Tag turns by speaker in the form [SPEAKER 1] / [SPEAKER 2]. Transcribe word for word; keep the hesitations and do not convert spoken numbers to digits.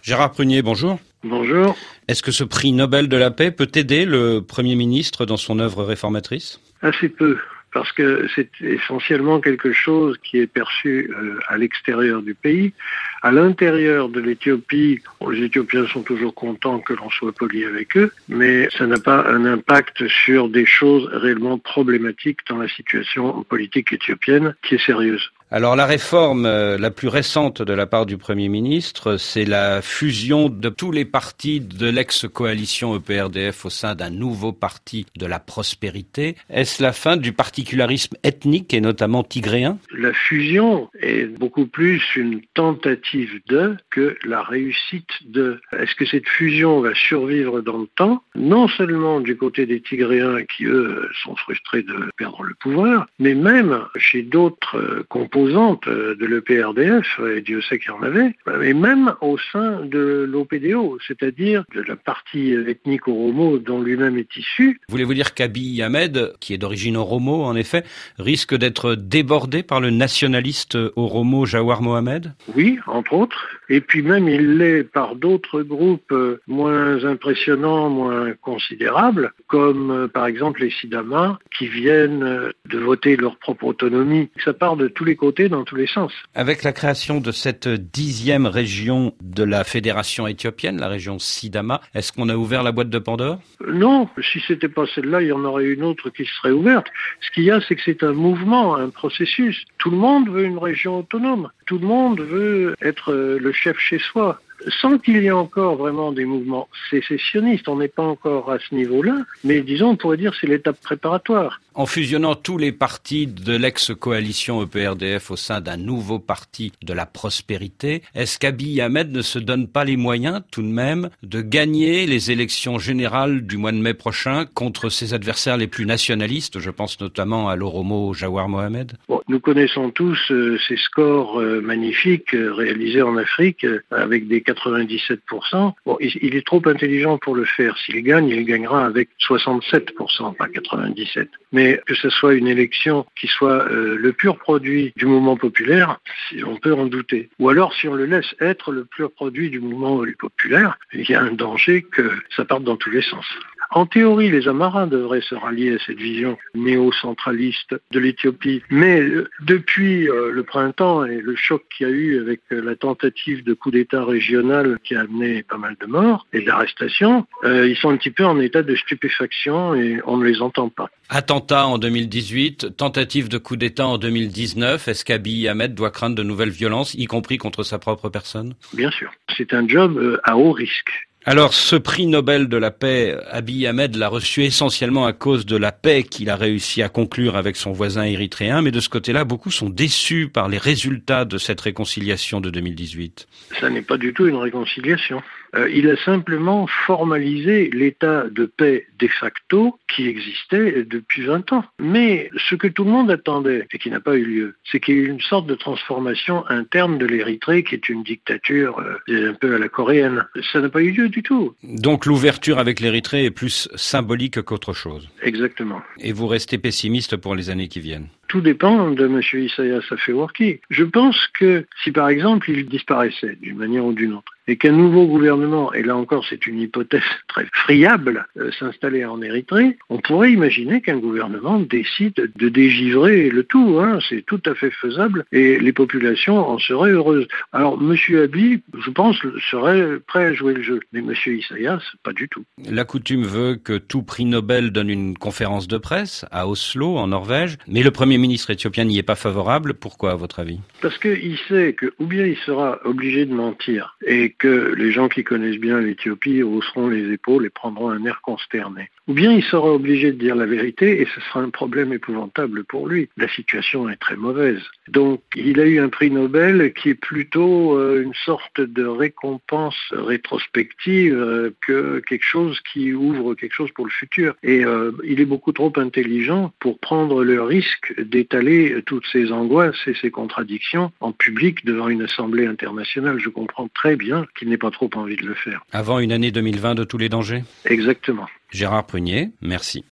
[SPEAKER 1] Gérard Prunier, bonjour.
[SPEAKER 2] Bonjour.
[SPEAKER 1] Est-ce que ce prix Nobel de la paix peut aider le Premier ministre dans son œuvre réformatrice?
[SPEAKER 2] Assez peu, parce que c'est essentiellement quelque chose qui est perçu euh, à l'extérieur du pays. À l'intérieur de l'Éthiopie, bon, les Éthiopiens sont toujours contents que l'on soit poli avec eux, mais ça n'a pas un impact sur des choses réellement problématiques dans la situation politique éthiopienne qui est sérieuse.
[SPEAKER 1] Alors la réforme euh, la plus récente de la part du Premier ministre, c'est la fusion de tous les partis de l'ex-coalition E P R D F au sein d'un nouveau parti de la prospérité. Est-ce la fin du particularisme ethnique et notamment tigréen?
[SPEAKER 2] La fusion est beaucoup plus une tentative de que la réussite de. Est-ce que cette fusion va survivre dans le temps? Non seulement du côté des Tigréens qui, eux, sont frustrés de perdre le pouvoir, mais même chez d'autres euh, composants de l'E P R D F, et Dieu sait qu'il y en avait, et même au sein de l'O P D O, c'est-à-dire de la partie ethnique oromo dont lui-même est issu.
[SPEAKER 1] Voulez-vous dire qu'Abiy Ahmed, qui est d'origine oromo en effet, risque d'être débordé par le nationaliste oromo Jawar Mohamed?
[SPEAKER 2] Oui, entre autres. Et puis même il l'est par d'autres groupes moins impressionnants, moins considérables, comme par exemple les Sidama, qui viennent de voter leur propre autonomie. Ça part de tous les côtés, dans tous les sens.
[SPEAKER 1] Avec la création de cette dixième région de la fédération éthiopienne, la région Sidama, est-ce qu'on a ouvert la boîte de Pandore?
[SPEAKER 2] Non, si c'était pas celle-là, il y en aurait une autre qui serait ouverte. Ce qu'il y a, c'est que c'est un mouvement, un processus. Tout le monde veut une région autonome. Tout le monde veut être le chef chez soi. Sans qu'il y ait encore vraiment des mouvements sécessionnistes, on n'est pas encore à ce niveau-là, mais disons, on pourrait dire que c'est l'étape préparatoire.
[SPEAKER 1] En fusionnant tous les partis de l'ex-coalition E P R D F au sein d'un nouveau parti de la prospérité, est-ce qu'Abiy Ahmed ne se donne pas les moyens, tout de même, de gagner les élections générales du mois de mai prochain contre ses adversaires les plus nationalistes? Je pense notamment à l'Oromo Jawar Mohamed.
[SPEAKER 2] Bon, nous connaissons tous euh, ces scores euh, magnifiques euh, réalisés en Afrique euh, avec des quatre-vingt-dix-sept pour cent. Bon, il, il est trop intelligent pour le faire. S'il gagne, il gagnera avec soixante-sept pour cent, pas quatre-vingt-dix-sept. Mais que ce soit une élection qui soit euh, le pur produit du mouvement populaire, on peut en douter. Ou alors, si on le laisse être le pur produit du mouvement populaire, il y a un danger que ça parte dans tous les sens. En théorie, les Amarins devraient se rallier à cette vision néo-centraliste de l'Éthiopie. Mais euh, depuis euh, le printemps et le choc qu'il y a eu avec euh, la tentative de coup d'État régional qui a amené pas mal de morts et d'arrestations, euh, ils sont un petit peu en état de stupéfaction et on ne les entend pas.
[SPEAKER 1] Attentat en deux mille dix-huit, tentative de coup d'État en deux mille dix-neuf. Est-ce qu'Abiy Ahmed doit craindre de nouvelles violences, y compris contre sa propre personne?
[SPEAKER 2] Bien sûr. C'est un job euh, à haut risque.
[SPEAKER 1] Alors, ce prix Nobel de la paix, Abiy Ahmed l'a reçu essentiellement à cause de la paix qu'il a réussi à conclure avec son voisin érythréen, mais de ce côté-là, beaucoup sont déçus par les résultats de cette réconciliation de deux mille dix-huit.
[SPEAKER 2] Ça n'est pas du tout une réconciliation. Euh, il a simplement formalisé l'état de paix de facto qui existait depuis vingt ans. Mais ce que tout le monde attendait, et qui n'a pas eu lieu, c'est qu'il y ait eu une sorte de transformation interne de l'Érythrée, qui est une dictature euh, un peu à la coréenne. Ça n'a pas eu lieu du tout.
[SPEAKER 1] Donc l'ouverture avec l'Érythrée est plus symbolique qu'autre chose.
[SPEAKER 2] Exactement.
[SPEAKER 1] Et vous restez pessimiste pour les années qui viennent?
[SPEAKER 2] Tout dépend de M. Isaias Afewerki. Je pense que si par exemple il disparaissait d'une manière ou d'une autre, et qu'un nouveau gouvernement, et là encore c'est une hypothèse très friable, euh, s'installait en Érythrée, on pourrait imaginer qu'un gouvernement décide de dégivrer le tout. Hein. C'est tout à fait faisable et les populations en seraient heureuses. Alors M. Abiy, je pense, serait prêt à jouer le jeu, mais M. Isaias, pas du tout.
[SPEAKER 1] La coutume veut que tout prix Nobel donne une conférence de presse à Oslo, en Norvège, mais le Premier ministre éthiopien n'y est pas favorable. Pourquoi, à votre avis?
[SPEAKER 2] Parce qu'il sait que ou bien il sera obligé de mentir et que les gens qui connaissent bien l'Éthiopie hausseront les épaules et prendront un air consterné. Ou bien il sera obligé de dire la vérité et ce sera un problème épouvantable pour lui. La situation est très mauvaise. Donc il a eu un prix Nobel qui est plutôt euh, une sorte de récompense rétrospective euh, que quelque chose qui ouvre quelque chose pour le futur. Et euh, il est beaucoup trop intelligent pour prendre le risque d'étaler toutes ces angoisses et ces contradictions en public devant une assemblée internationale. Je comprends très bien qu'il n'ait pas trop envie de le faire.
[SPEAKER 1] Avant une année deux mille vingt de tous les dangers?
[SPEAKER 2] Exactement.
[SPEAKER 1] Gérard Prunier, merci.